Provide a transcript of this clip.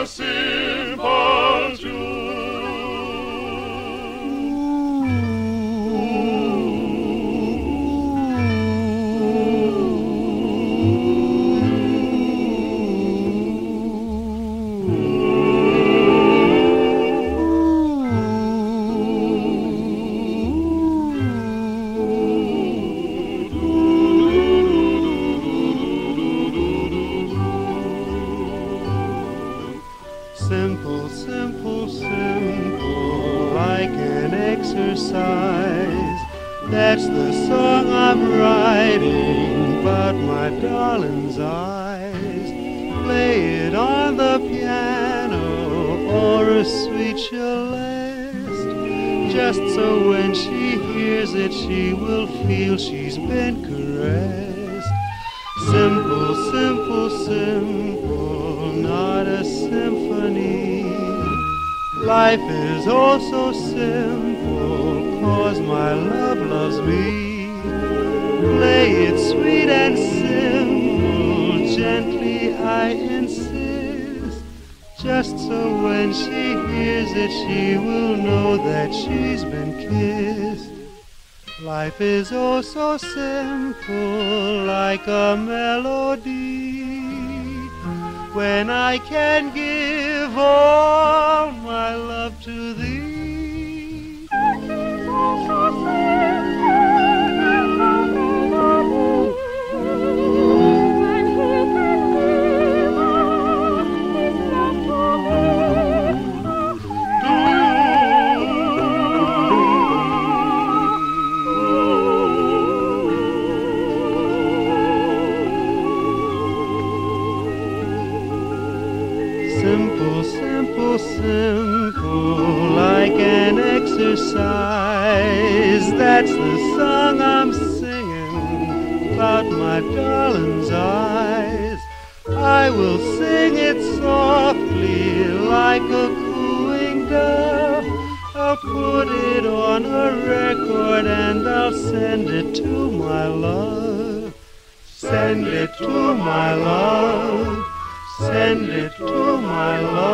simple tune. Simple, simple, simple, like an exercise. That's the song I'm writing about my darling's eyes. Play it on the piano or a sweet celeste, just so when she hears it she will feel she's been caressed. Simple, simple, simple, not a symphony. Life is oh so simple, 'cause my love loves me. Play it sweet and simple, gently I insist, just so when she hears it she will know that she's been kissed. Life is oh so simple, like a melody, when I can give all my love to thee. Simple, simple, simple, like an exercise. That's the song I'm singing about my darling's eyes. I will sing it softly like a cooing dove. I'll put it on a record and I'll send it to my love. Send it to my love. Send it to my love.